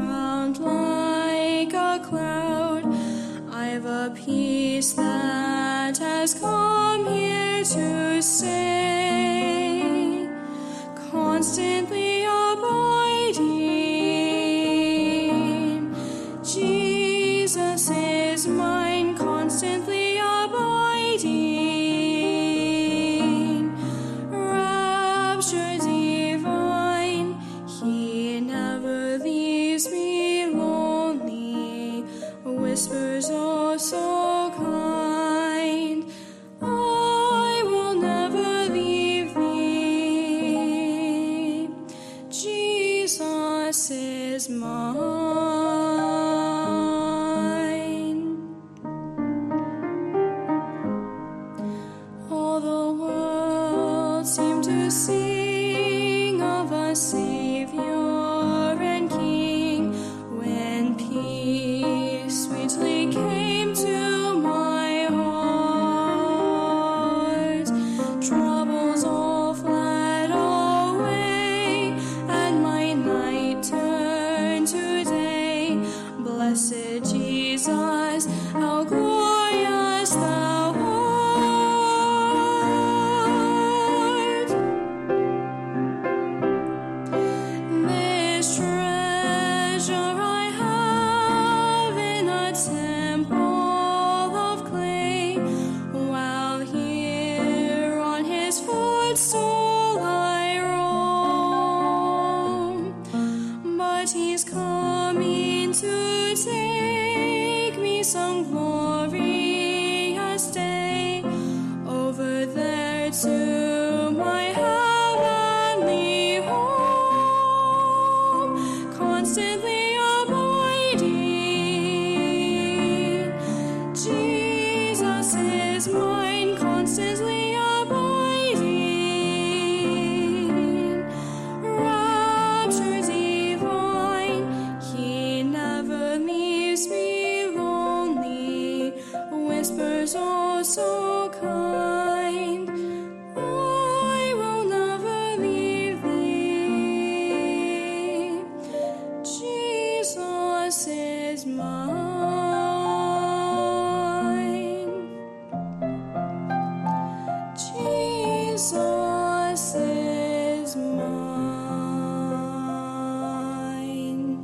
around like a cloud. I've a peace that has come here to stay, constantly abiding. Jesus is mine, constantly abiding. Rapture divine, he never leaves me lonely. Whispers oh so kind, I will never leave thee. Jesus is mine. All the world seemed to sing of a Savior and King when peace sweetly came to my heart. Troubles all fled away and my night turned to day. Blessed Jesus, how glorious thou art. This treasure I have in a temple of clay, while here on his footstool I roam. But he's coming to take me some glorious day over there to my heavenly home, constantly abiding. Jesus is mine, constantly abiding. Rapture divine, he never leaves me lonely. Whispers oh so kind, I will never leave thee. Jesus is mine. Jesus is mine.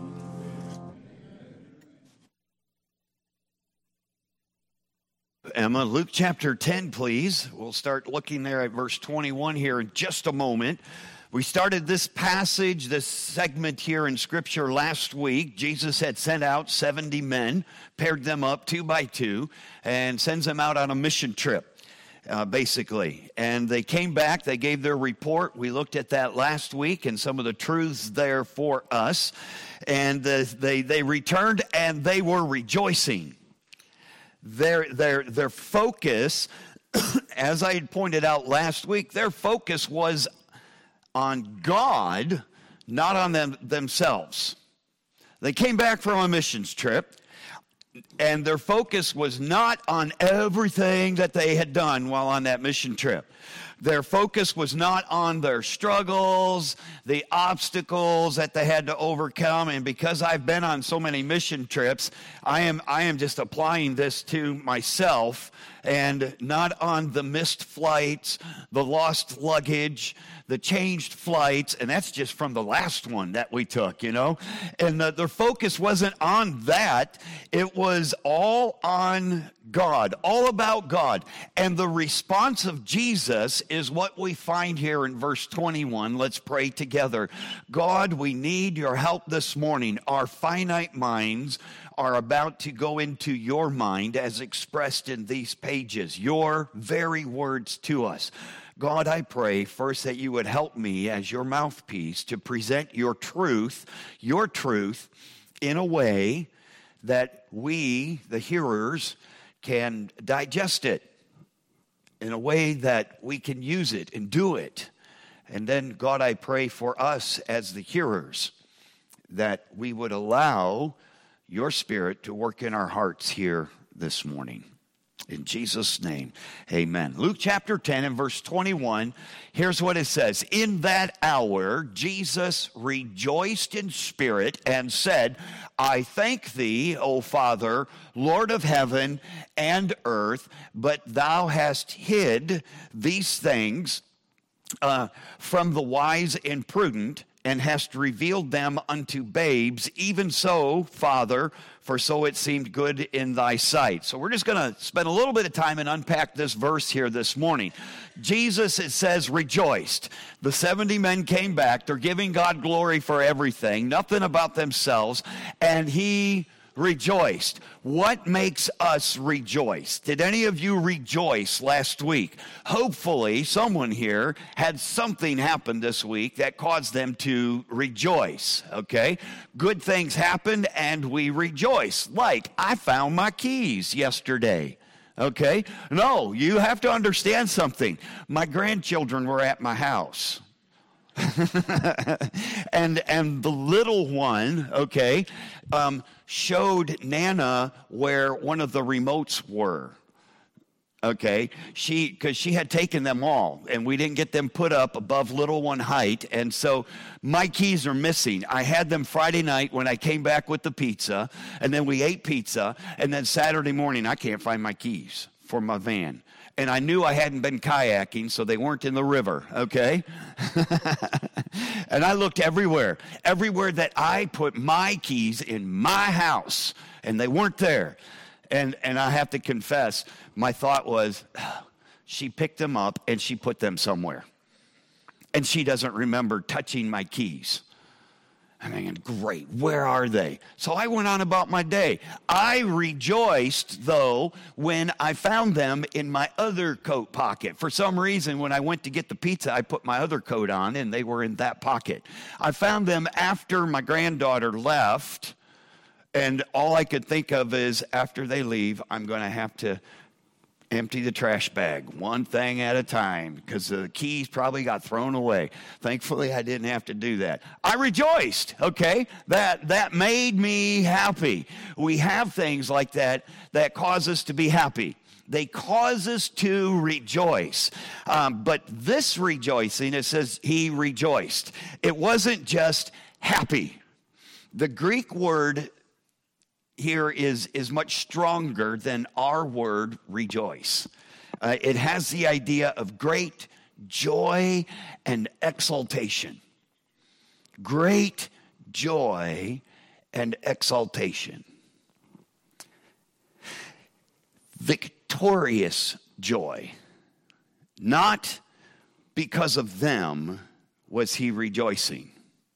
Emma, Luke chapter 10, please. We'll start looking there at verse 21 here in just a moment. We started this passage, this segment here in Scripture last week. Jesus had sent out 70 men, paired them up 2 by 2, and sends them out on a mission trip, basically. And they came back, they gave their report. We looked at that last week and some of the truths there for us. And they returned and they were rejoicing. Their focus, as I had pointed out last week, their focus was on God, not on themselves. They came back from a missions trip, and their focus was not on everything that they had done while on that mission trip. Their focus was not on their struggles, the obstacles that they had to overcome. And because I've been on so many mission trips, I am just applying this to myself, and not on the missed flights, the lost luggage, the changed flights, and that's just from the last one that we took, you know. And their focus wasn't on that. It was all on God, all about God. And the response of Jesus is what we find here in verse 21. Let's pray together. God, we need your help this morning. Our finite minds are about to go into your mind as expressed in these pages, your very words to us. God, I pray first that you would help me as your mouthpiece to present your truth in a way that we, the hearers, can digest it, in a way that we can use it and do it. And then, God, I pray for us as the hearers that we would allow your Spirit to work in our hearts here this morning. In Jesus' name, amen. Luke chapter 10 and verse 21, here's what it says. In that hour, Jesus rejoiced in spirit and said, I thank thee, O Father, Lord of heaven and earth, but thou hast hid these things from the wise and prudent, and hast revealed them unto babes. Even so, Father, for so it seemed good in thy sight. So we're just going to spend a little bit of time and unpack this verse here this morning. Jesus, it says, rejoiced. The 70 men came back. They're giving God glory for everything, nothing about themselves, and he rejoiced. What makes us rejoice? Did any of you rejoice last week? Hopefully, someone here had something happen this week that caused them to rejoice, okay? Good things happened and we rejoice. Like, I found my keys yesterday. Okay? No, you have to understand something. My grandchildren were at my house. and the little one, okay, showed Nana where one of the remotes were. Okay, because she had taken them all, and we didn't get them put up above little one height, and so my keys are missing. I had them Friday night when I came back with the pizza, and then we ate pizza, and then Saturday morning I can't find my keys for my van. And I knew I hadn't been kayaking, so they weren't in the river, okay? And I looked everywhere that I put my keys in my house, and they weren't there. And I have to confess, my thought was, she picked them up and she put them somewhere. And she doesn't remember touching my keys. I'm thinking, great, where are they? So I went on about my day. I rejoiced, though, when I found them in my other coat pocket. For some reason, when I went to get the pizza, I put my other coat on, and they were in that pocket. I found them after my granddaughter left, and all I could think of is, after they leave, I'm going to have to empty the trash bag one thing at a time because the keys probably got thrown away. Thankfully, I didn't have to do that. I rejoiced, okay? That made me happy. We have things like that cause us to be happy. They cause us to rejoice. But this rejoicing, it says he rejoiced. It wasn't just happy. The Greek word here is much stronger than our word rejoice. It has the idea of great joy and exaltation. Great joy and exaltation. Victorious joy. Not because of them was he rejoicing.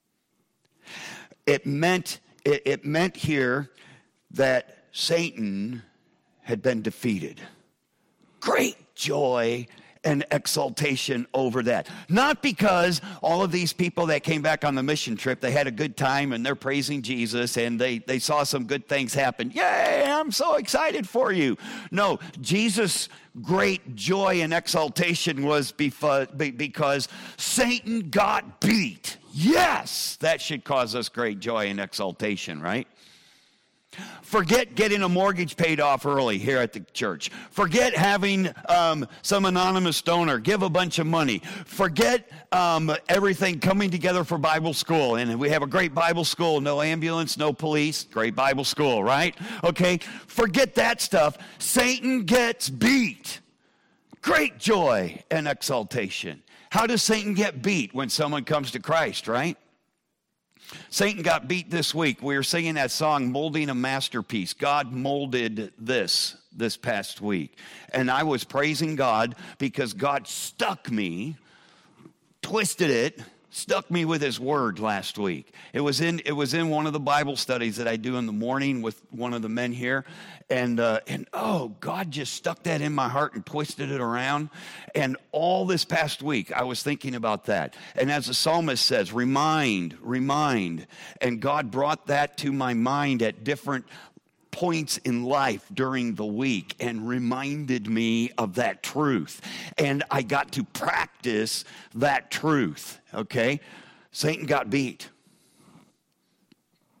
It meant here that Satan had been defeated. Great joy and exaltation over that. Not because all of these people that came back on the mission trip, they had a good time and they're praising Jesus and they saw some good things happen. Yay, I'm so excited for you. No, Jesus' great joy and exaltation was because Satan got beat. Yes, that should cause us great joy and exaltation, right? Forget getting a mortgage paid off early here at the church. Forget having some anonymous donor give a bunch of money. Forget everything coming together for Bible school. And we have a great Bible school. No ambulance, no police. Great Bible school, right? Okay, forget that stuff. Satan gets beat. Great joy and exaltation. How does Satan get beat? When someone comes to Christ, right? Satan got beat this week. We were singing that song, Molding a Masterpiece. God molded this past week. And I was praising God because God stuck me, twisted it, stuck me with his word last week. It was in one of the Bible studies that I do in the morning with one of the men here. And God just stuck that in my heart and twisted it around. And all this past week, I was thinking about that. And as the psalmist says, remind. And God brought that to my mind at different points in life during the week and reminded me of that truth. And I got to practice that truth, okay? Satan got beat.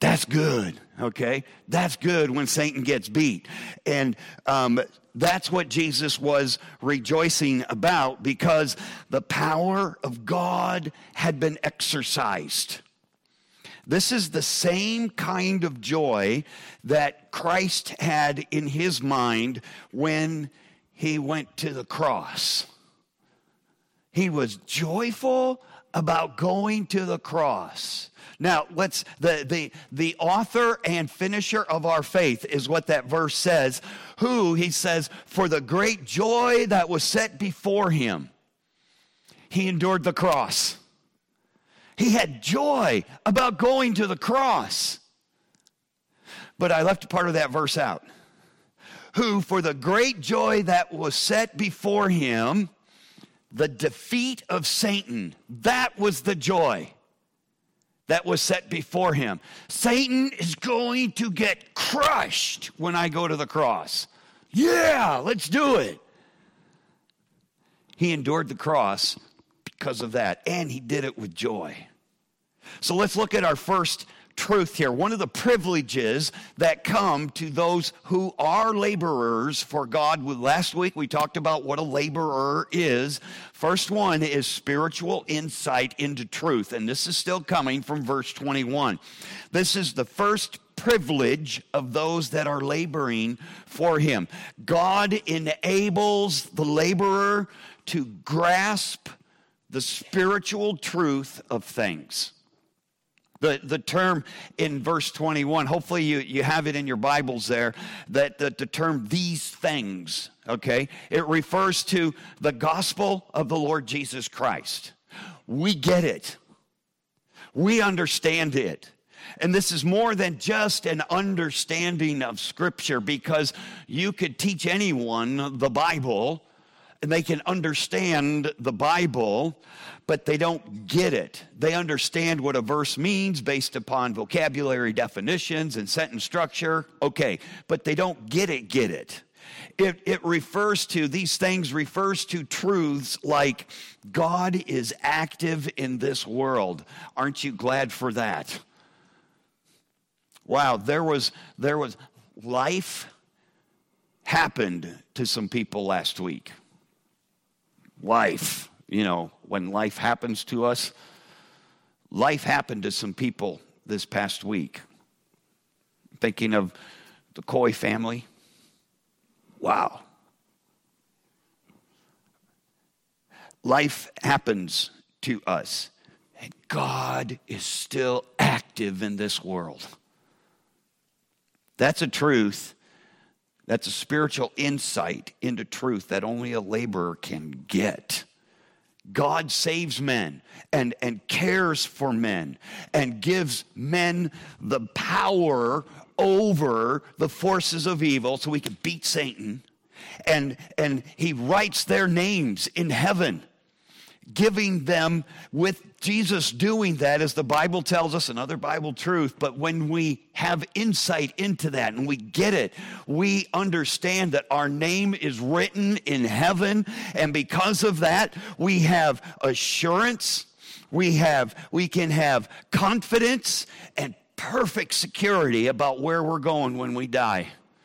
That's good, okay? That's good when Satan gets beat. And that's what Jesus was rejoicing about, because the power of God had been exercised. This is the same kind of joy that Christ had in his mind when he went to the cross. He was joyful about going to the cross. Now, the author and finisher of our faith is what that verse says, who, he says, for the great joy that was set before him, he endured the cross. He had joy about going to the cross. But I left a part of that verse out. Who, for the great joy that was set before him, the defeat of Satan, that was the joy that was set before him. Satan is going to get crushed when I go to the cross. Yeah, let's do it. He endured the cross because of that, and he did it with joy. So let's look at our first truth here. One of the privileges that come to those who are laborers for God. Last week we talked about what a laborer is. First one is spiritual insight into truth, and this is still coming from verse 21. This is the first privilege of those that are laboring for him. God enables the laborer to grasp the spiritual truth of things. The term in verse 21, hopefully you have it in your Bibles there, that the term these things, okay? It refers to the gospel of the Lord Jesus Christ. We get it. We understand it. And this is more than just an understanding of Scripture, because you could teach anyone the Bible and they can understand the Bible, but they don't get it. They understand what a verse means based upon vocabulary definitions and sentence structure. Okay, but they don't get it. It refers to, these things refers to truths like God is active in this world. Aren't you glad for that? Wow, there was life happened to some people last week. Life, when life happens to us, life happened to some people this past week. Thinking of the Coy family. Wow. Life happens to us, and God is still active in this world. That's a truth. That's a spiritual insight into truth that only a laborer can get. God saves men and cares for men and gives men the power over the forces of evil so we can beat Satan. And he writes their names in heaven, giving them, with Jesus doing that, as the Bible tells us, another Bible truth. But when we have insight into that and we get it, we understand that our name is written in heaven. And because of that, we have assurance, we can have confidence and perfect security about where we're going when we die.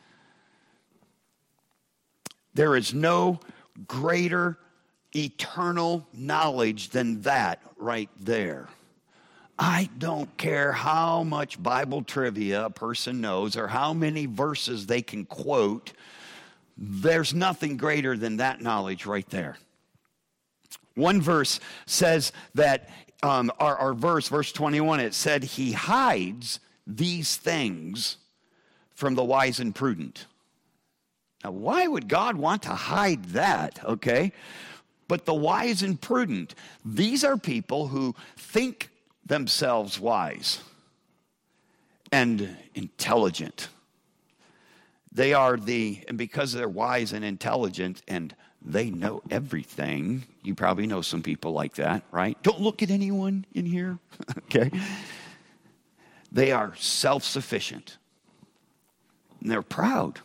There is no greater eternal knowledge than that right there. I don't care how much Bible trivia a person knows or how many verses they can quote. There's nothing greater than that knowledge right there. One verse says that, our verse 21, it said, he hides these things from the wise and prudent. Now, why would God want to hide that, okay? But the wise and prudent, these are people who think themselves wise and intelligent. They are and because they're wise and intelligent and they know everything, you probably know some people like that, right? Don't look at anyone in here, okay? They are self-sufficient and they're proud.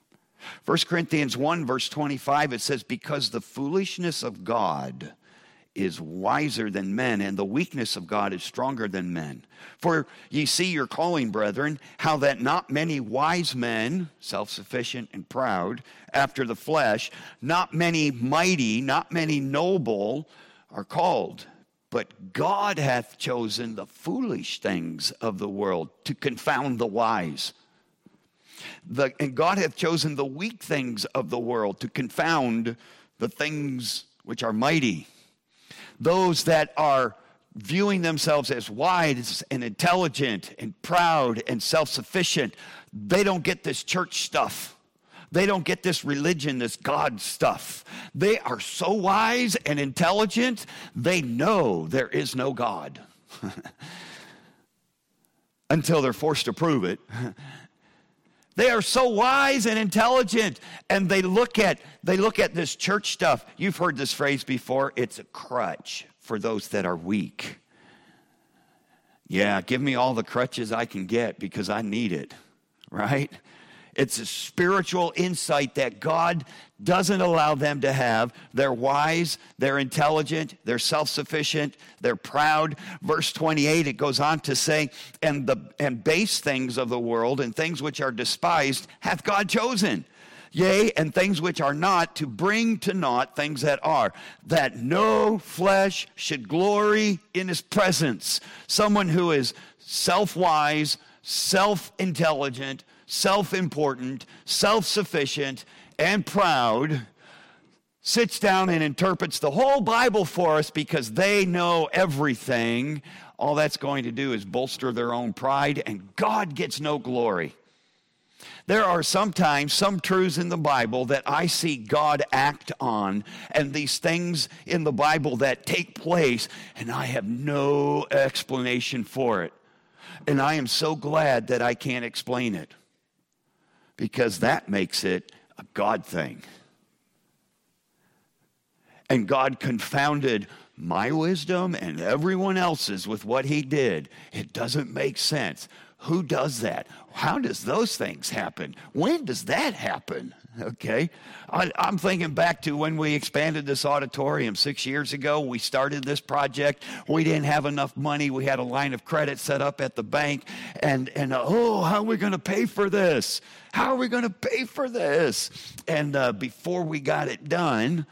1 Corinthians 1, verse 25, it says, because the foolishness of God is wiser than men, and the weakness of God is stronger than men. For ye see your calling, brethren, how that not many wise men, self-sufficient and proud, after the flesh, not many mighty, not many noble are called. But God hath chosen the foolish things of the world to confound the wise. And God hath chosen the weak things of the world to confound the things which are mighty. Those that are viewing themselves as wise and intelligent and proud and self-sufficient, they don't get this church stuff. They don't get this religion, this God stuff. They are so wise and intelligent, they know there is no God. Until they're forced to prove it. They are so wise and intelligent, and they look at this church stuff. You've heard this phrase before. It's a crutch for those that are weak. Yeah, give me all the crutches I can get because I need it, right? It's a spiritual insight that God doesn't allow them to have. They're wise, they're intelligent, they're self-sufficient, they're proud. Verse 28, it goes on to say, and base things of the world and things which are despised hath God chosen. Yea, and things which are not, to bring to naught things that are, that no flesh should glory in his presence. Someone who is self-wise, self-intelligent, self-important, self-sufficient, and proud, sits down and interprets the whole Bible for us because they know everything. All that's going to do is bolster their own pride, and God gets no glory. There are sometimes some truths in the Bible that I see God act on, and these things in the Bible that take place, and I have no explanation for it. And I am so glad that I can't explain it, because that makes it a God thing. And God confounded my wisdom and everyone else's with what he did. It doesn't make sense. Who does that? How does those things happen? When does that happen? Okay. I'm thinking back to when we expanded this auditorium 6 years ago. We started this project. We didn't have enough money. We had a line of credit set up at the bank. And how are we going to pay for this? How are we going to pay for this? And before we got it done,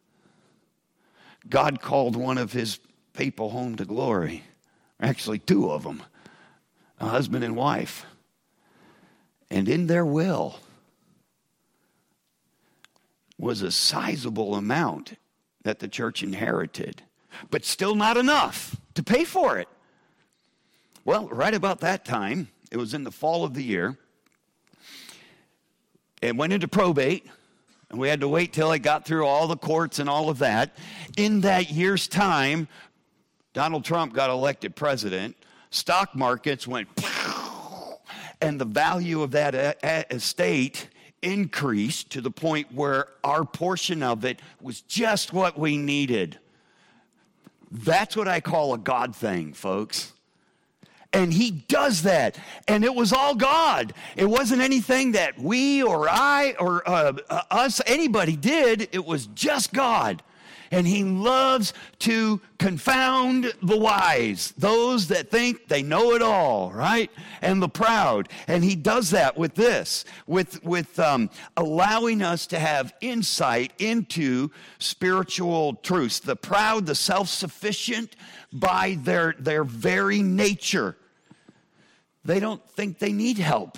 God called one of his people home to glory. Actually, two of them, a husband and wife. And in their will was a sizable amount that the church inherited, but still not enough to pay for it. Well, right about that time, it was in the fall of the year, it went into probate, and we had to wait till it got through all the courts and all of that. In that year's time, Donald Trump got elected president. Stock markets went, and the value of that estate increased to the point where our portion of it was just what we needed. That's what I call a God thing, folks. And he does that. And it was all God. It wasn't anything that we or I or us, anybody did. It was just God. And he loves to confound the wise, those that think they know it all, right? And the proud. And he does that with this, with allowing us to have insight into spiritual truths. The proud, the self-sufficient, by their very nature, they don't think they need help.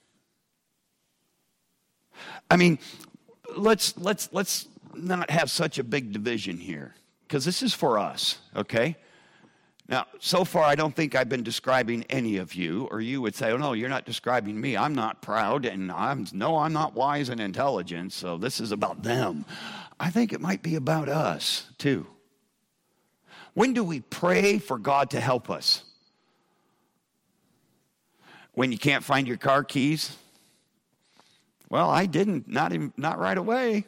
I mean, let's not have such a big division here, because this is for us, okay? Now, so far, I don't think I've been describing any of you, or you would say, oh, no, you're not describing me. I'm not proud, and I'm not wise and intelligent, so this is about them. I think it might be about us, too. When do we pray for God to help us? When you can't find your car keys? Well, I didn't, not right away.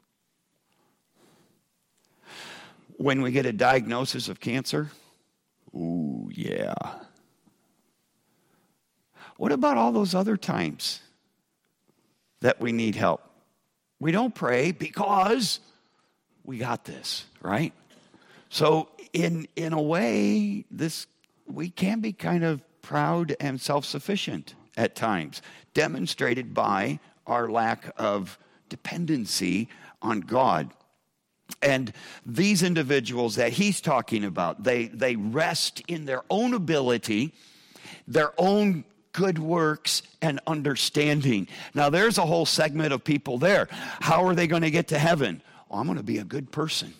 When we get a diagnosis of cancer? Ooh, yeah. What about all those other times that we need help? We don't pray because we got this, right? So in a way, we can be kind of proud and self-sufficient at times, demonstrated by our lack of dependency on God. And these individuals that he's talking about, they rest in their own ability, their own good works and understanding. Now, there's a whole segment of people there. How are they going to get to heaven? Oh, I'm going to be a good person.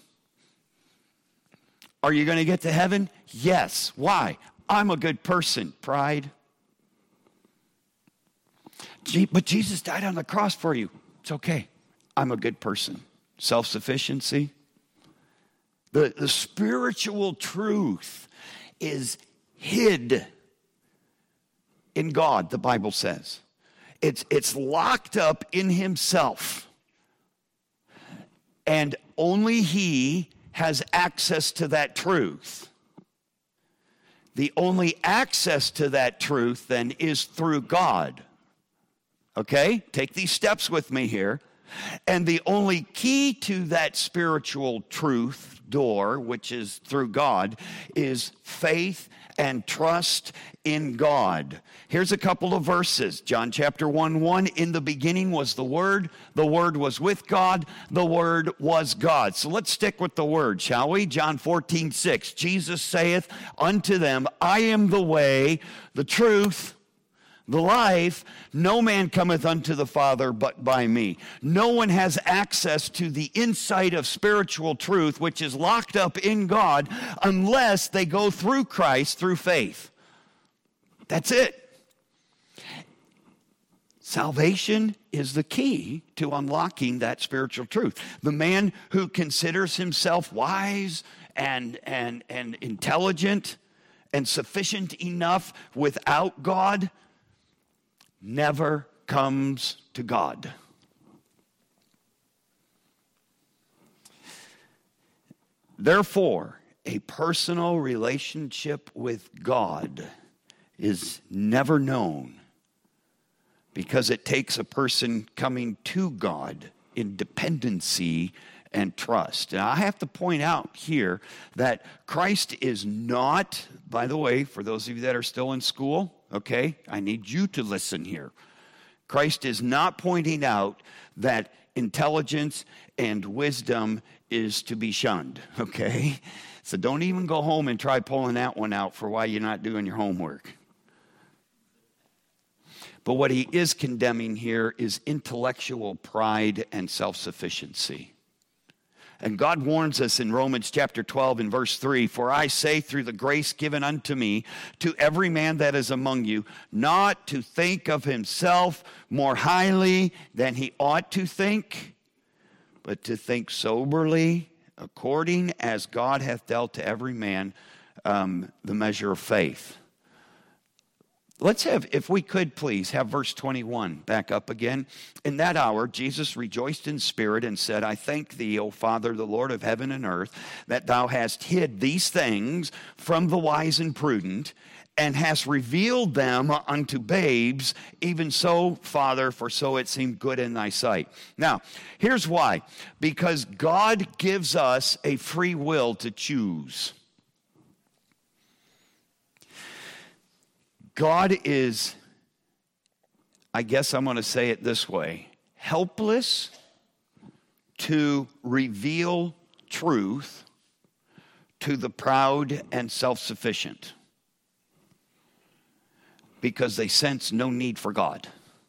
Are you going to get to heaven? Yes. Why? I'm a good person. Pride. But Jesus died on the cross for you. It's okay. I'm a good person. Self-sufficiency. The spiritual truth is hid in God, the Bible says. It's locked up in himself. And only he has access to that truth. The only access to that truth then is through God. Okay? Take these steps with me here. And the only key to that spiritual truth door, which is through God, is faith and trust in God. Here's a couple of verses. John chapter 1:1, in the beginning was the Word was with God, the Word was God. So let's stick with the Word, shall we? John 14:6, Jesus saith unto them, I am the way, the truth, the life. No man cometh unto the Father but by me. No one has access to the insight of spiritual truth, which is locked up in God, unless they go through Christ through faith. That's it. Salvation is the key to unlocking that spiritual truth. The man who considers himself wise and intelligent and sufficient enough without God never comes to God. Therefore, a personal relationship with God is never known, because it takes a person coming to God in dependency and trust. Now, I have to point out here that Christ is not, by the way, for those of you that are still in school, okay, I need you to listen here. Christ is not pointing out that intelligence and wisdom is to be shunned, okay? So don't even go home and try pulling that one out for why you're not doing your homework. But what he is condemning here is intellectual pride and self-sufficiency. And God warns us in Romans chapter 12 and verse 3, for I say through the grace given unto me, to every man that is among you, not to think of himself more highly than he ought to think, but to think soberly, according as God hath dealt to every man the measure of faith. Let's have, if we could please, have verse 21 back up again. In that hour, Jesus rejoiced in spirit and said, I thank thee, O Father, the Lord of heaven and earth, that thou hast hid these things from the wise and prudent, and hast revealed them unto babes. Even so, Father, for so it seemed good in thy sight. Now, here's why. Because God gives us a free will to choose. God is, I guess I'm going to say it this way, helpless to reveal truth to the proud and self-sufficient, because they sense no need for God.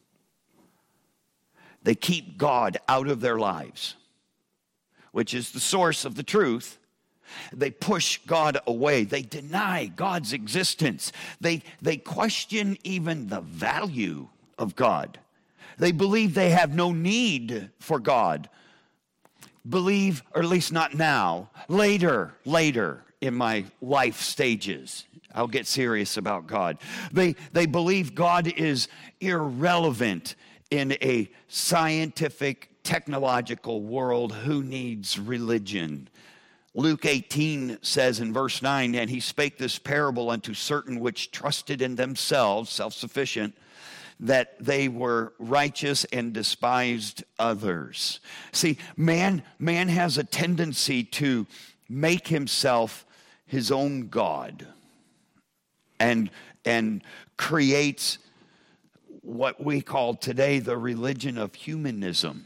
They keep God out of their lives, which is the source of the truth. They push God away. They deny God's existence. They question even the value of God. They believe they have no need for God. Believe, or at least not now, later in my life stages, I'll get serious about God. They believe God is irrelevant in a scientific, technological world. Who needs religion? Luke 18 says in verse 9, and he spake this parable unto certain which trusted in themselves, self-sufficient, that they were righteous and despised others. See, man has a tendency to make himself his own God and creates what we call today the religion of humanism.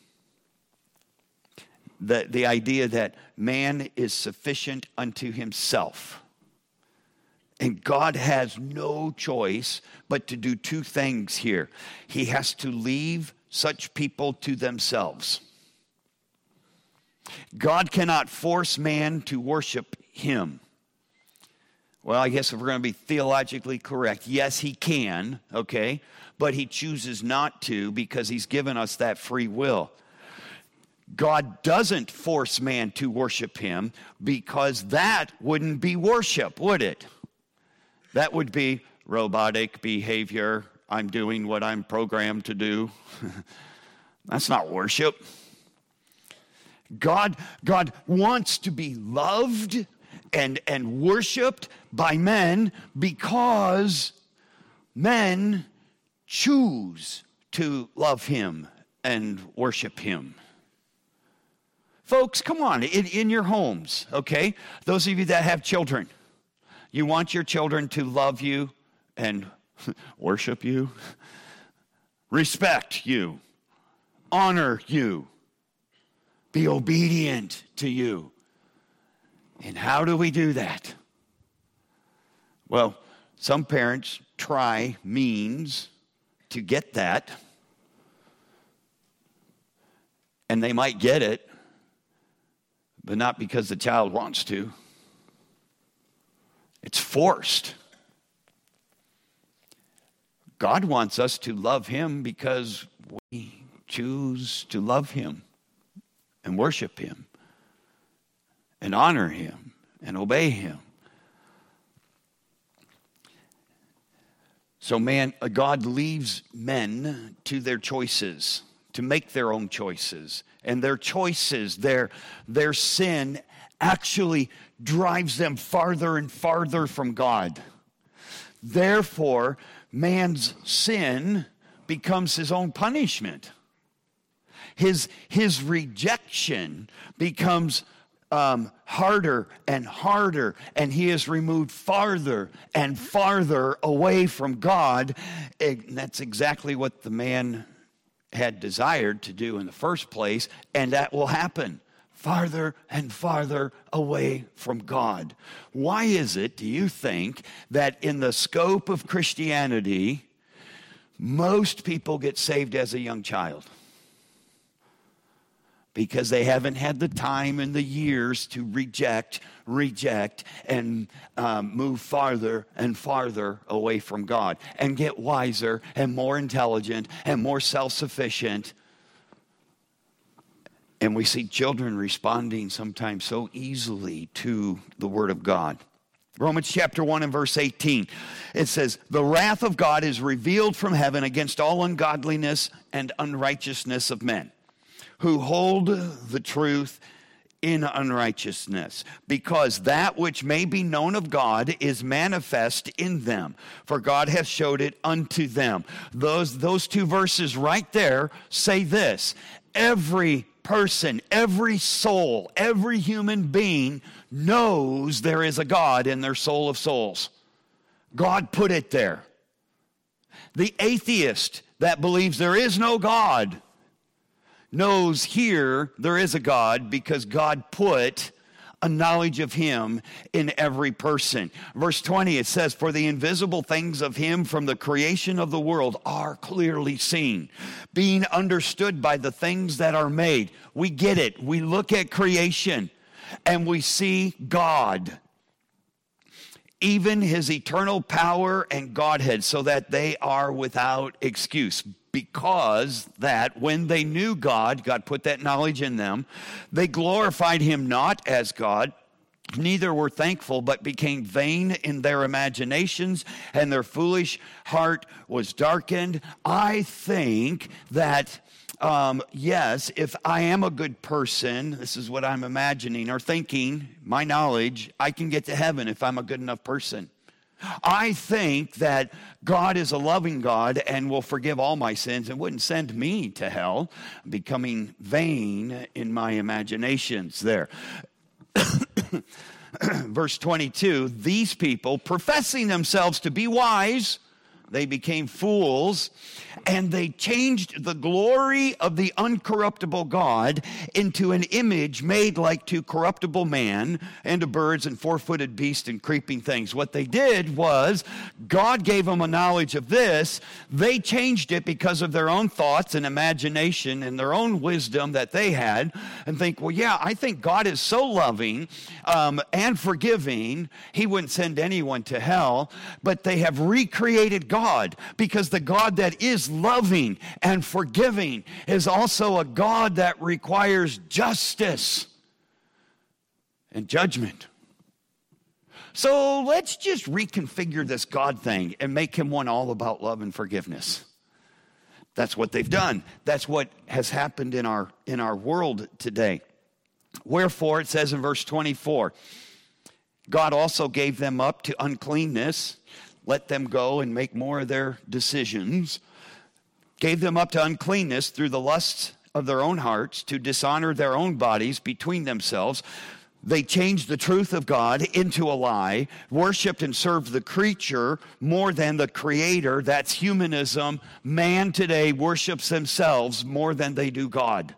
The idea that man is sufficient unto himself. And God has no choice but to do two things here. He has to leave such people to themselves. God cannot force man to worship him. Well, I guess if we're going to be theologically correct, yes, he can, okay? But he chooses not to because he's given us that free will. God doesn't force man to worship him because that wouldn't be worship, would it? That would be robotic behavior. I'm doing what I'm programmed to do. That's not worship. God wants to be loved and worshiped by men because men choose to love him and worship him. Folks, come on, in your homes, okay? Those of you that have children, you want your children to love you and worship you, respect you, honor you, be obedient to you. And how do we do that? Well, some parents try means to get that, and they might get it, but not because the child wants to. It's forced. God wants us to love him because we choose to love him and worship him and honor him and obey him. So God leaves men to their choices, to make their own choices. And their choices, their sin actually drives them farther and farther from God. Therefore, man's sin becomes his own punishment. His rejection becomes harder and harder, and he is removed farther and farther away from God. And that's exactly what the man had desired to do in the first place, and that will happen. Farther and farther away from God. Why is it, do you think, that in the scope of Christianity, most people get saved as a young child? Because they haven't had the time and the years to reject, and move farther and farther away from God and get wiser and more intelligent and more self-sufficient. And we see children responding sometimes so easily to the Word of God. Romans chapter 1 and verse 18, it says, "The wrath of God is revealed from heaven against all ungodliness and unrighteousness of men, who hold the truth in unrighteousness, because that which may be known of God is manifest in them, for God hath showed it unto them." Those two verses right there say this: every person, every soul, every human being knows there is a God in their soul of souls. God put it there. The atheist that believes there is no God knows here there is a God because God put a knowledge of him in every person. Verse 20, it says, "For the invisible things of him from the creation of the world are clearly seen, being understood by the things that are made." We get it. We look at creation and we see God, even his eternal power and Godhead, so that they are without excuse. Because that when they knew God, God put that knowledge in them, they glorified him not as God, neither were thankful, but became vain in their imaginations, and their foolish heart was darkened. I think that, yes, if I am a good person, this is what I'm imagining or thinking, my knowledge, I can get to heaven if I'm a good enough person. I think that God is a loving God and will forgive all my sins and wouldn't send me to hell, becoming vain in my imaginations there. Verse 22, these people, professing themselves to be wise, they became fools, and they changed the glory of the uncorruptible God into an image made like to corruptible man and to birds and four-footed beasts and creeping things. What they did was God gave them a knowledge of this. They changed it because of their own thoughts and imagination and their own wisdom that they had, and think, well, yeah, I think God is so loving and forgiving, he wouldn't send anyone to hell. But they have recreated God, because the God that is loving and forgiving is also a God that requires justice and judgment. So let's just reconfigure this God thing and make him one all about love and forgiveness. That's what they've done. That's what has happened in our world today. Wherefore, it says in verse 24, God also gave them up to uncleanness, let them go and make more of their decisions, gave them up to uncleanness through the lusts of their own hearts, to dishonor their own bodies between themselves. They changed the truth of God into a lie, worshiped and served the creature more than the creator. That's humanism. Man today worships themselves more than they do God,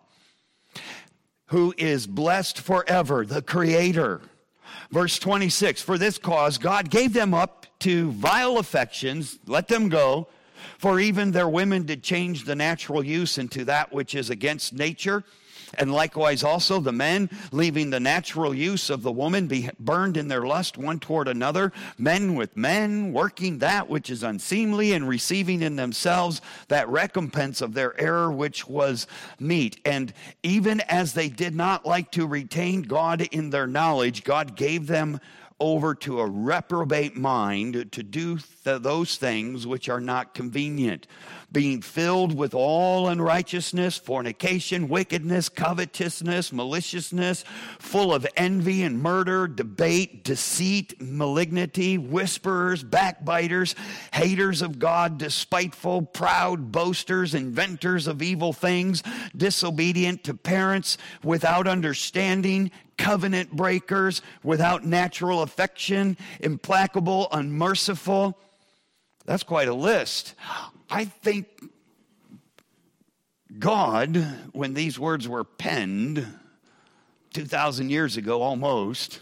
who is blessed forever, the creator. Verse 26, for this cause God gave them up to vile affections, let them go, for even their women did change the natural use into that which is against nature. And likewise also the men, leaving the natural use of the woman, be burned in their lust one toward another, men with men, working that which is unseemly, and receiving in themselves that recompense of their error which was meet. And even as they did not like to retain God in their knowledge, God gave them over to a reprobate mind to do those things which are not convenient, being filled with all unrighteousness, fornication, wickedness, covetousness, maliciousness, full of envy and murder, debate, deceit, malignity, whisperers, backbiters, haters of God, despiteful, proud, boasters, inventors of evil things, disobedient to parents, without understanding, covenant breakers, without natural affection, implacable, unmerciful. That's quite a list. I think God, when these words were penned 2,000 years ago almost,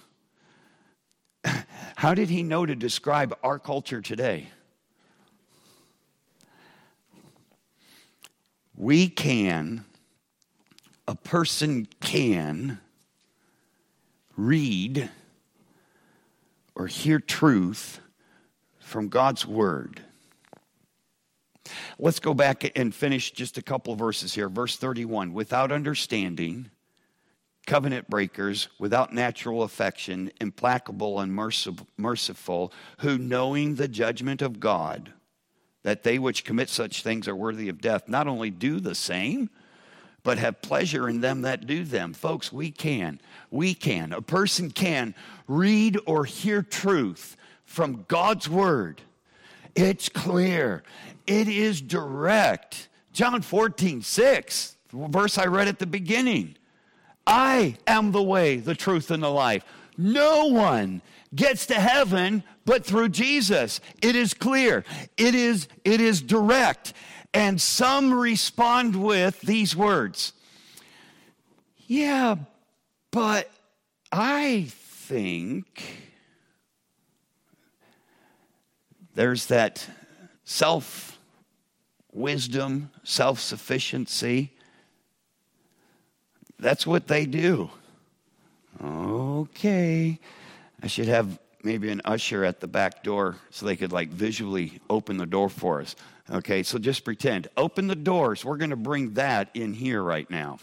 how did he know to describe our culture today? A person can read or hear truth from God's word. Let's go back and finish just a couple verses here. Verse 31, without understanding, covenant breakers, without natural affection, implacable and merciful, who knowing the judgment of God, that they which commit such things are worthy of death, not only do the same, but have pleasure in them that do them. Folks, we can. A person can read or hear truth from God's word. It's clear. It is direct. John 14:6, the verse I read at the beginning. I am the way, the truth, and the life. No one gets to heaven but through Jesus. It is clear. It is direct. And some respond with these words. Yeah, but I think there's that self-wisdom, self-sufficiency. That's what they do. Okay. I should have maybe an usher at the back door so they could visually open the door for us. Okay, so just pretend. Open the doors. We're going to bring that in here right now.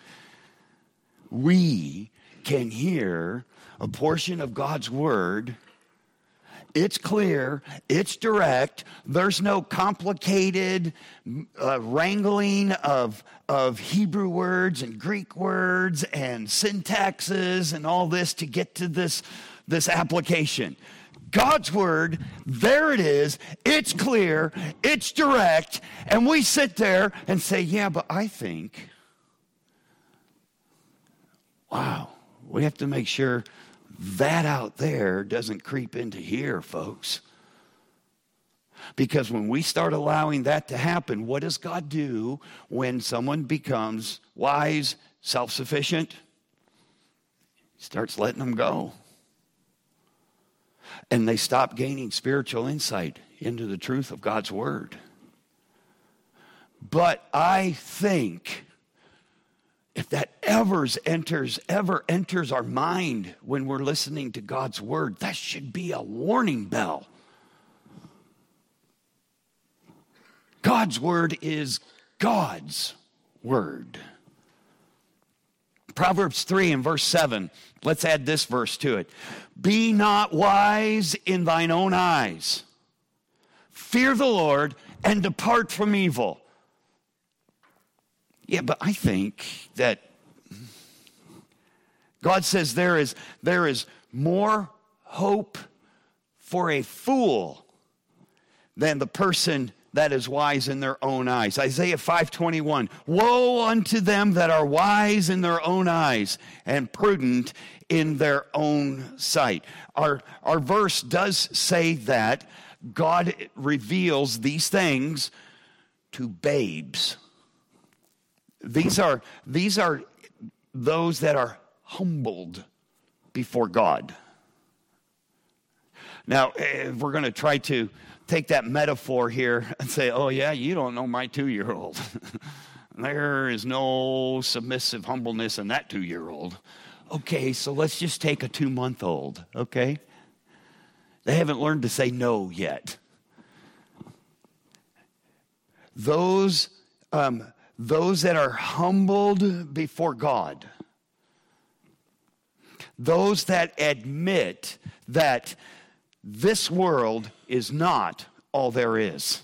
We can hear a portion of God's word. It's clear. It's direct. There's no complicated wrangling of Hebrew words and Greek words and syntaxes and all this to get to this application. God's word, there it is. It's clear. It's direct. And we sit there and say, yeah, but I think, wow, we have to make sure that out there doesn't creep into here, folks. Because when we start allowing that to happen, what does God do when someone becomes wise, self-sufficient? He starts letting them go. And they stop gaining spiritual insight into the truth of God's word. But I think if that ever enters our mind when we're listening to God's word, that should be a warning bell. God's word is God's word. Proverbs 3 and verse 7. Let's add this verse to it. Be not wise in thine own eyes. Fear the Lord and depart from evil. Yeah, but I think that God says there is more hope for a fool than the person that is wise in their own eyes. Isaiah 5:21. Woe unto them that are wise in their own eyes and prudent in their own sight. Our verse does say that God reveals these things to babes. These are those that are humbled before God. Now, if we're going to try to take that metaphor here and say, oh yeah, you don't know my 2-year-old. There is no submissive humbleness in that 2-year-old. Okay, so let's just take a 2-month-old, okay? They haven't learned to say no yet. Those that are humbled before God, those that admit that this world is not all there is.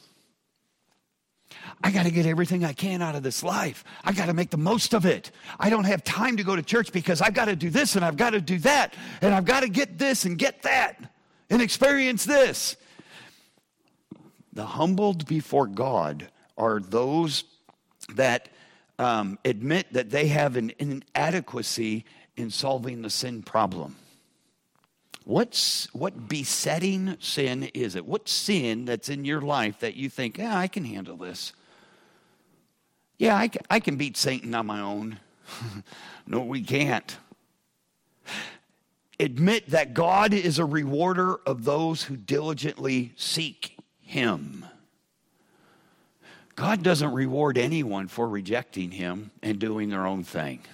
I got to get everything I can out of this life. I got to make the most of it. I don't have time to go to church because I've got to do this and I've got to do that. And I've got to get this and get that and experience this. The humbled before God are those that admit that they have an inadequacy in solving the sin problem. What besetting sin is it? What sin that's in your life that you think, yeah, I can handle this? Yeah, I can beat Satan on my own. No, we can't. Admit that God is a rewarder of those who diligently seek him. God doesn't reward anyone for rejecting him and doing their own thing.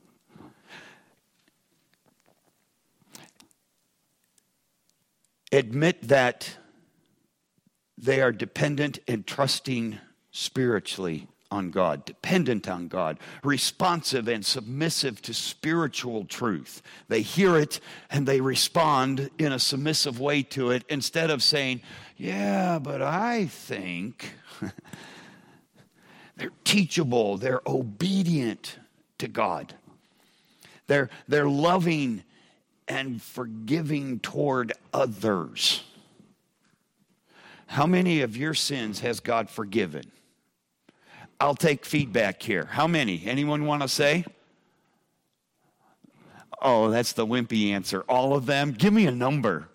Admit that they are dependent and trusting spiritually on God, dependent on God, responsive and submissive to spiritual truth. They hear it and they respond in a submissive way to it instead of saying, yeah, but I think. They're teachable, they're obedient to God. They're loving and forgiving toward others. How many of your sins has God forgiven? I'll take feedback here. How many? Anyone want to say? Oh, that's the wimpy answer. All of them? Give me a number.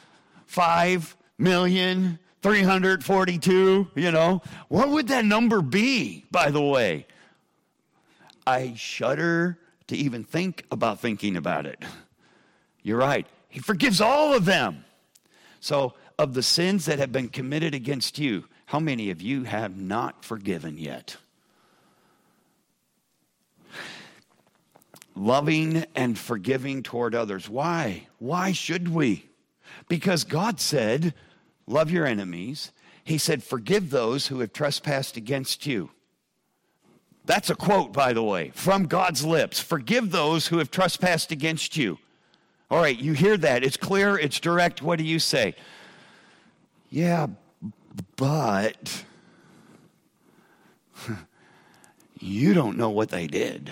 5,342,000, What would that number be, by the way? I shudder to even think about thinking about it. You're right. He forgives all of them. So, of the sins that have been committed against you, how many of you have not forgiven yet? Loving and forgiving toward others. Why? Why should we? Because God said, love your enemies. He said, forgive those who have trespassed against you. That's a quote, by the way, from God's lips. Forgive those who have trespassed against you. All right, you hear that. It's clear, it's direct. What do you say? Yeah, but you don't know what they did.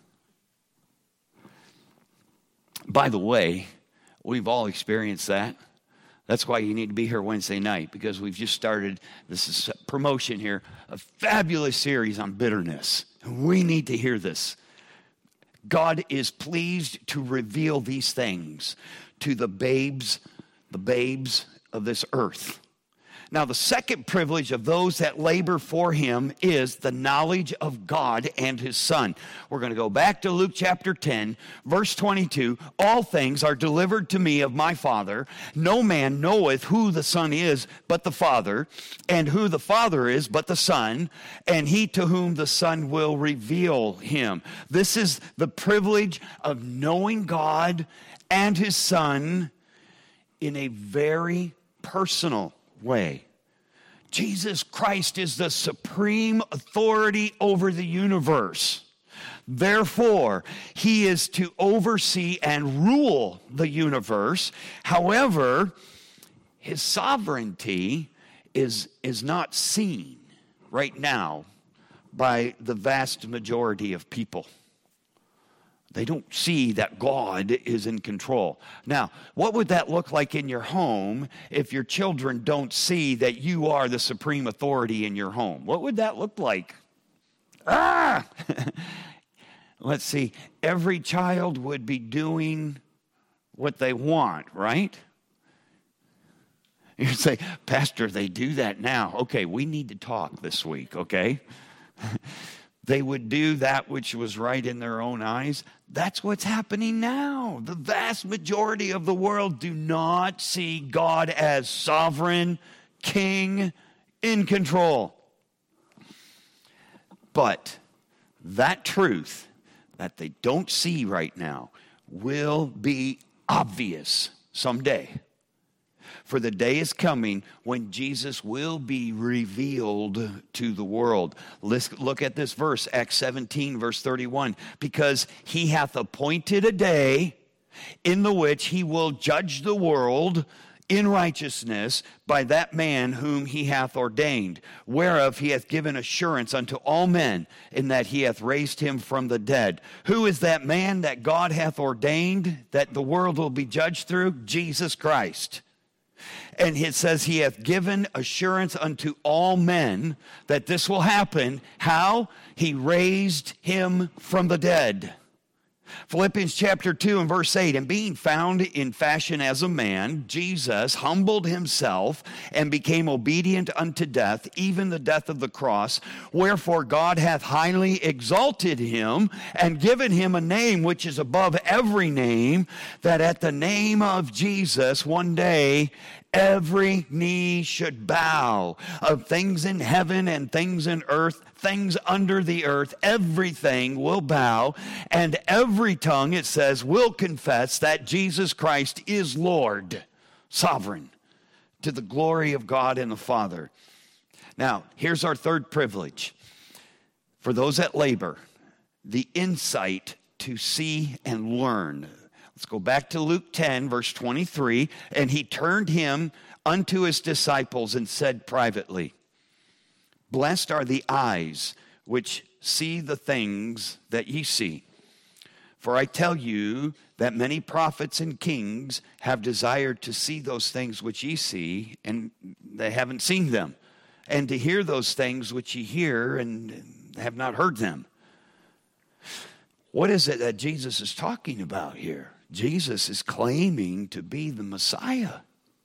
By the way, we've all experienced that. That's why you need to be here Wednesday night, because we've just started, this is promotion here, a fabulous series on bitterness. We need to hear this. God is pleased to reveal these things to the babes of this earth. Now, the second privilege of those that labor for him is the knowledge of God and his Son. We're going to go back to Luke chapter 10, verse 22. All things are delivered to me of my Father. No man knoweth who the Son is but the Father, and who the Father is but the Son, and he to whom the Son will reveal him. This is the privilege of knowing God and his Son in a very personal way. Jesus Christ is the supreme authority over the universe. Therefore, he is to oversee and rule the universe. However, his sovereignty is not seen right now by the vast majority of people. They don't see that God is in control. Now, what would that look like in your home if your children don't see that you are the supreme authority in your home? What would that look like? Let's see. Every child would be doing what they want, right? You say, Pastor, they do that now. Okay, we need to talk this week, okay? They would do that which was right in their own eyes. That's what's happening now. The vast majority of the world do not see God as sovereign, king, in control. But that truth that they don't see right now will be obvious someday. For the day is coming when Jesus will be revealed to the world. Let's look at this verse, Acts 17, verse 31. Because he hath appointed a day in the which he will judge the world in righteousness by that man whom he hath ordained, whereof he hath given assurance unto all men, in that he hath raised him from the dead. Who is that man that God hath ordained that the world will be judged through? Jesus Christ. And it says he hath given assurance unto all men that this will happen. How? He raised him from the dead. Philippians chapter 2 and verse 8, and being found in fashion as a man, Jesus humbled himself and became obedient unto death, even the death of the cross. Wherefore God hath highly exalted him and given him a name which is above every name, that at the name of Jesus one day every knee should bow, of things in heaven and things in earth, things under the earth. Everything will bow, and every tongue, it says, will confess that Jesus Christ is Lord, sovereign, to the glory of God and the Father. Now, here's our third privilege. For those that labor, the insight to see and learn. Let's go back to Luke 10, verse 23. And he turned him unto his disciples and said privately, Blessed are the eyes which see the things that ye see. For I tell you that many prophets and kings have desired to see those things which ye see, and they haven't seen them, and to hear those things which ye hear, and have not heard them. What is it that Jesus is talking about here? Jesus is claiming to be the Messiah,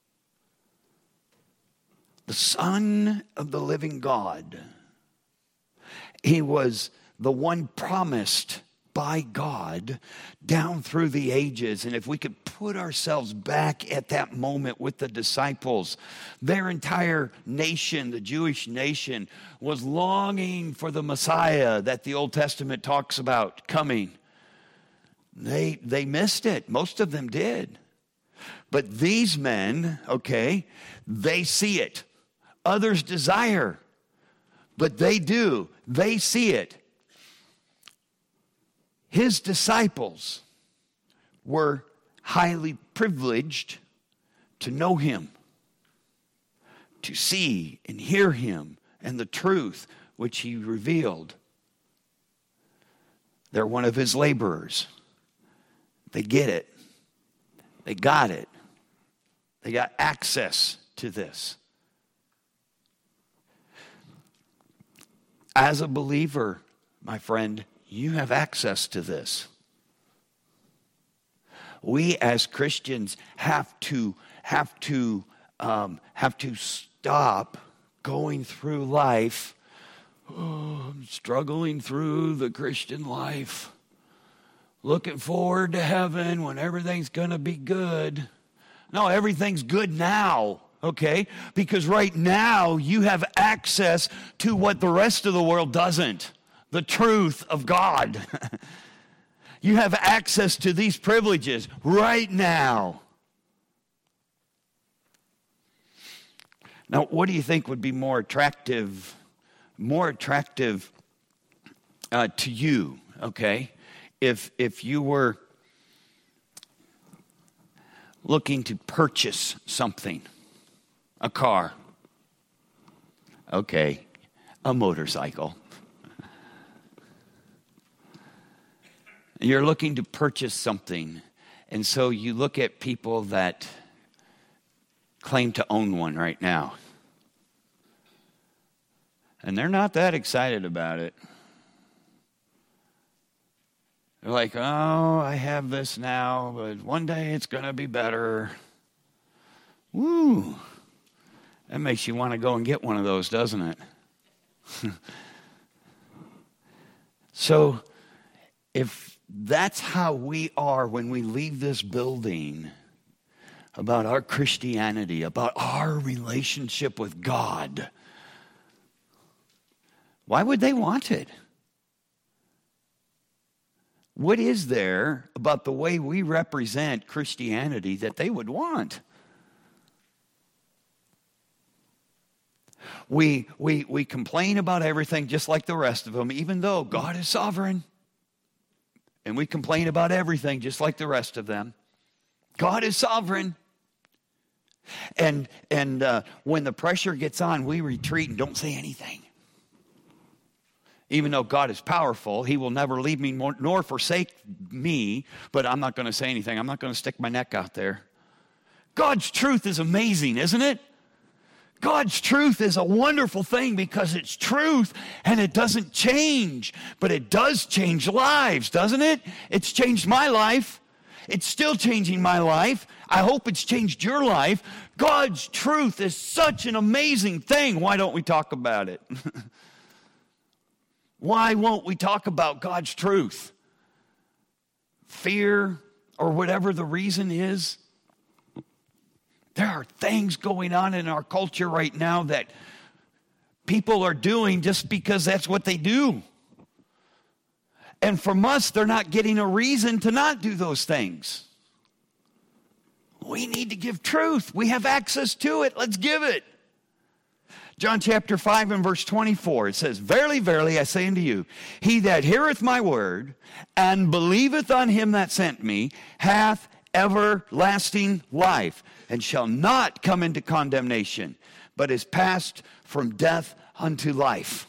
the Son of the living God. He was the one promised by God down through the ages. And if we could put ourselves back at that moment with the disciples, their entire nation, the Jewish nation, was longing for the Messiah that the Old Testament talks about coming. They missed it. Most of them did. But these men, okay, they see it. Others desire, but they do. They see it. His disciples were highly privileged to know him, to see and hear him and the truth which he revealed. They're one of his laborers. They get it. They got it. They got access to this. As a believer, my friend, you have access to this. we as Christians have to stop going through life. Oh, I'm struggling through the Christian life, looking forward to heaven when everything's going to be good. No, everything's good now, okay? Because right now you have access to what the rest of the world doesn't, the truth of God. You have access to these privileges right now. Now, what do you think would be more attractive to you, okay? If you were looking to purchase something, a car, okay, a motorcycle. You're looking to purchase something, and so you look at people that claim to own one right now. And they're not that excited about it. They're like, oh, I have this now, but one day it's going to be better. Woo. That makes you want to go and get one of those, doesn't it? So, if that's how we are when we leave this building about our Christianity, about our relationship with God, why would they want it? What is there about the way we represent Christianity that they would want? We complain about everything just like the rest of them, even though God is sovereign. And we complain about everything just like the rest of them. God is sovereign. And when the pressure gets on, we retreat and don't say anything. Even though God is powerful, he will never leave me nor forsake me, but I'm not going to say anything. I'm not going to stick my neck out there. God's truth is amazing, isn't it? God's truth is a wonderful thing because it's truth and it doesn't change. But it does change lives, doesn't it? It's changed my life. It's still changing my life. I hope it's changed your life. God's truth is such an amazing thing. Why don't we talk about it? Why won't we talk about God's truth? Fear or whatever the reason is. There are things going on in our culture right now that people are doing just because that's what they do. And from us, they're not getting a reason to not do those things. We need to give truth. We have access to it. Let's give it. John chapter 5 and verse 24, it says, Verily, verily, I say unto you, he that heareth my word and believeth on him that sent me hath everlasting life, and shall not come into condemnation, but is passed from death unto life.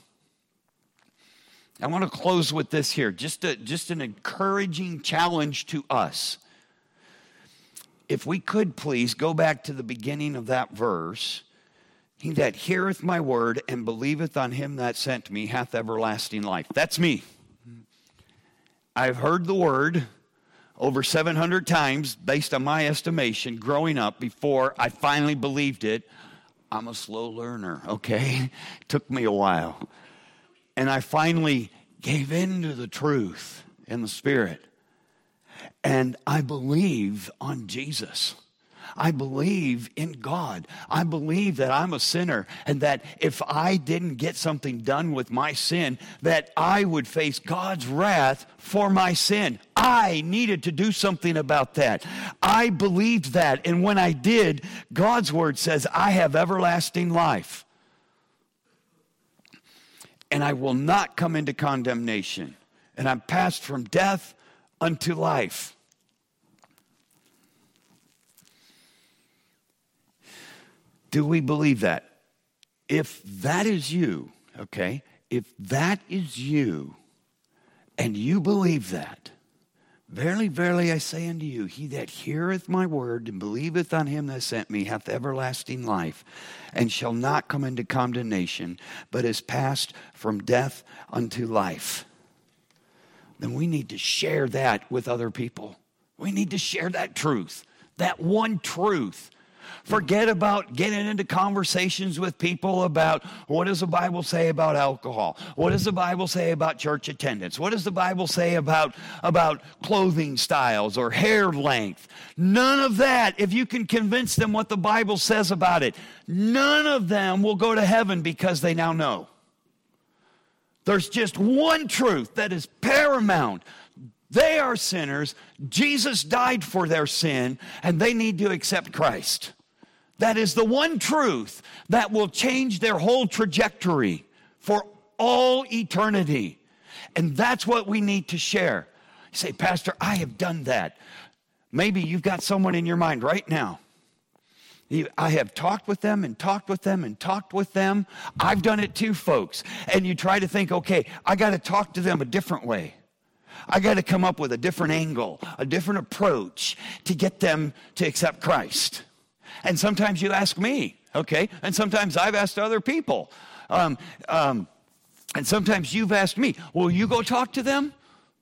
I want to close with this here, just an encouraging challenge to us. If we could please go back to the beginning of that verse. He that heareth my word and believeth on him that sent me hath everlasting life. That's me. I've heard the word over 700 times, based on my estimation, growing up before I finally believed it. I'm a slow learner, okay? It took me a while. And I finally gave in to the truth in the Spirit. And I believe on Jesus. I believe in God. I believe that I'm a sinner and that if I didn't get something done with my sin, that I would face God's wrath for my sin. I needed to do something about that. I believed that, and when I did, God's word says, I have everlasting life. And I will not come into condemnation. And I'm passed from death unto life. Do we believe that? If that is you, okay, if that is you, and you believe that, verily, verily, I say unto you, he that heareth my word and believeth on him that sent me hath everlasting life, and shall not come into condemnation, but is passed from death unto life. Then we need to share that with other people. We need to share that truth, that one truth. Forget about getting into conversations with people about what does the Bible say about alcohol? What does the Bible say about church attendance? What does the Bible say about clothing styles or hair length? None of that. If you can convince them what the Bible says about it, none of them will go to heaven because they now know. There's just one truth that is paramount. They are sinners. Jesus died for their sin, and they need to accept Christ. That is the one truth that will change their whole trajectory for all eternity. And that's what we need to share. You say, Pastor, I have done that. Maybe you've got someone in your mind right now. I have talked with them and talked with them and talked with them. I've done it too, folks. And you try to think, okay, I got to talk to them a different way. I got to come up with a different angle, a different approach to get them to accept Christ. And sometimes you ask me, okay? And sometimes I've asked other people. And sometimes you've asked me, will you go talk to them?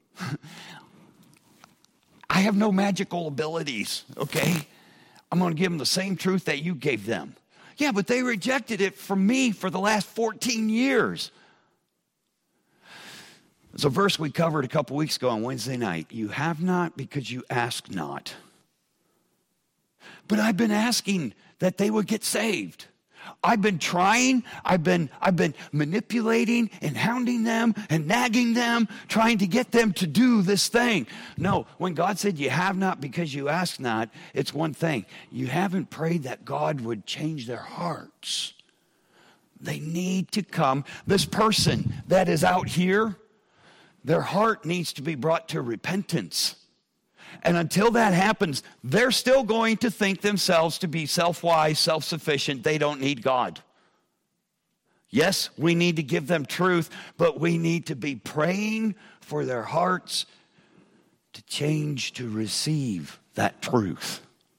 I have no magical abilities, okay? I'm going to give them the same truth that you gave them. Yeah, but they rejected it from me for the last 14 years. There's a verse we covered a couple weeks ago on Wednesday night. You have not because you ask not. But I've been asking that they would get saved. I've been trying, I've been manipulating and hounding them and nagging them, trying to get them to do this thing. No, when God said you have not because you ask not, it's one thing. You haven't prayed that God would change their hearts. They need to come. This person that is out here, their heart needs to be brought to repentance. And until that happens, they're still going to think themselves to be self-wise, self-sufficient. They don't need God. Yes, we need to give them truth, but we need to be praying for their hearts to change, to receive that truth.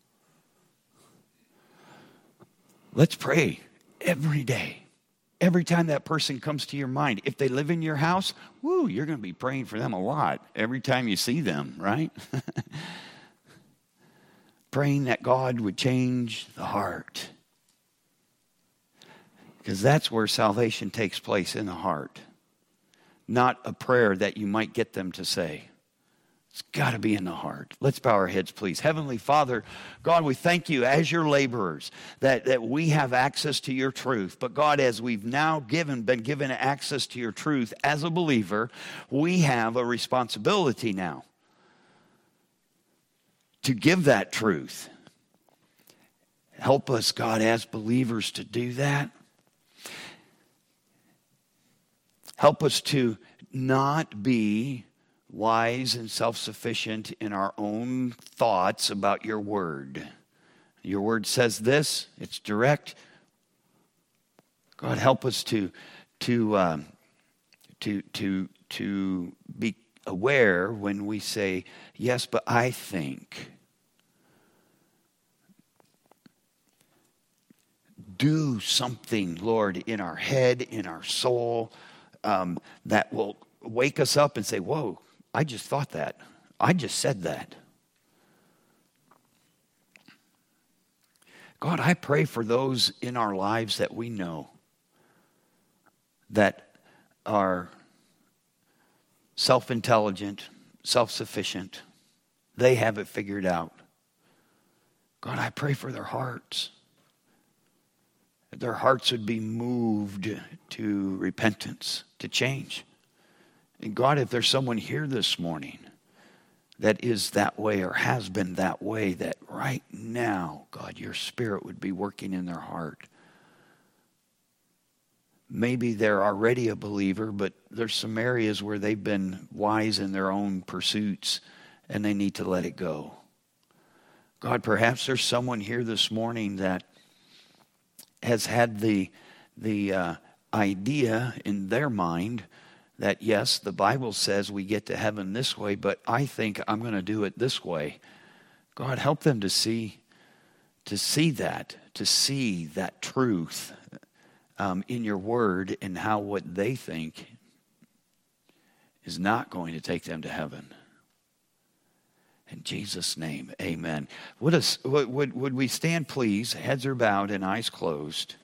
Let's pray every day. Every time that person comes to your mind, if they live in your house, you're going to be praying for them a lot every time you see them, right? Praying that God would change the heart. Because that's where salvation takes place, in the heart. Not a prayer that you might get them to say. It's got to be in the heart. Let's bow our heads, please. Heavenly Father, God, we thank you as your laborers that we have access to your truth. But God, as we've now been given access to your truth as a believer, we have a responsibility now to give that truth. Help us, God, as believers to do that. Help us to not be wise and self-sufficient in our own thoughts about your word. Your word says this, it's direct. God, help us to be aware when we say, yes, but I think. Do something, Lord, in our head, in our soul, that will wake us up and say, whoa, I just thought that. I just said that. God, I pray for those in our lives that we know that are self-intelligent, self-sufficient. They have it figured out. God, I pray for their hearts. That their hearts would be moved to repentance, to change. And God, if there's someone here this morning that is that way or has been that way, that right now, God, your Spirit would be working in their heart. Maybe they're already a believer, but there's some areas where they've been wise in their own pursuits and they need to let it go. God, perhaps there's someone here this morning that has had the idea in their mind that, yes, the Bible says we get to heaven this way, but I think I'm going to do it this way. God, help them to see that truth in your word and how what they think is not going to take them to heaven. In Jesus' name, amen. Would we stand, please? Heads are bowed and eyes closed.